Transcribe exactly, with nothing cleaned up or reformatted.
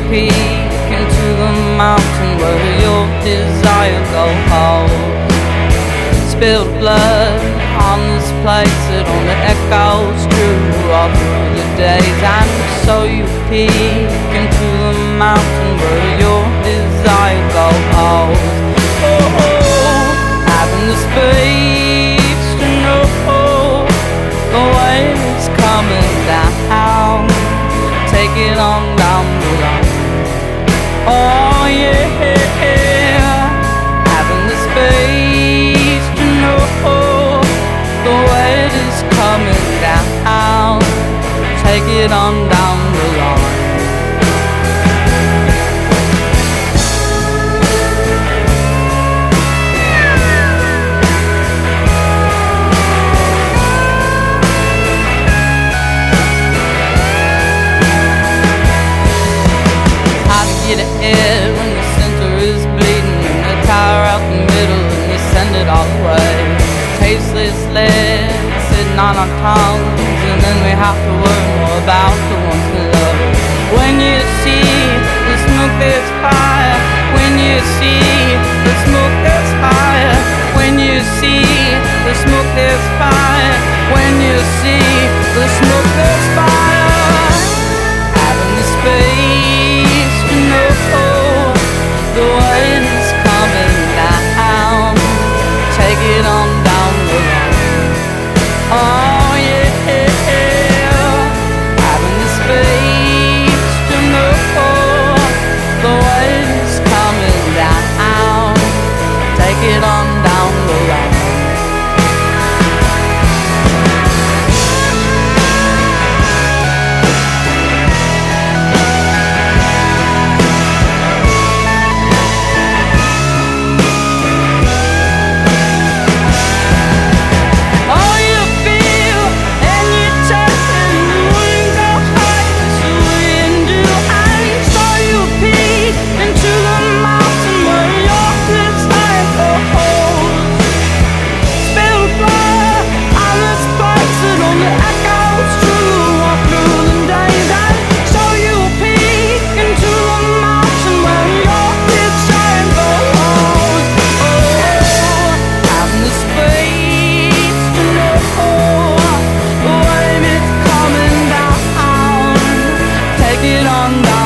peek into the mountain where your desire goes. Spilled blood on this place, it only echoes true all through the days. And so you peek into the mountain where your desire goes. Oh, oh, having the space to know the way it's coming down. Take it on down the line. Oh yeah, having the space to know the way it is coming down. Take it on down the line. Get ahead when the center is bleeding and the tire out the middle and you send it all away. Tasteless lead sitting on our tongues, and then we have to worry more about the ones we love. When you see the smoke there's fire, when you see the smoke there's fire, when you see the smoke there's fire, when you see the smoke there's fire. Having the space to know the way it's coming down. Take it on down the line. Oh yeah, having the space to know the way it's coming down. Take it on down the line. Get on down.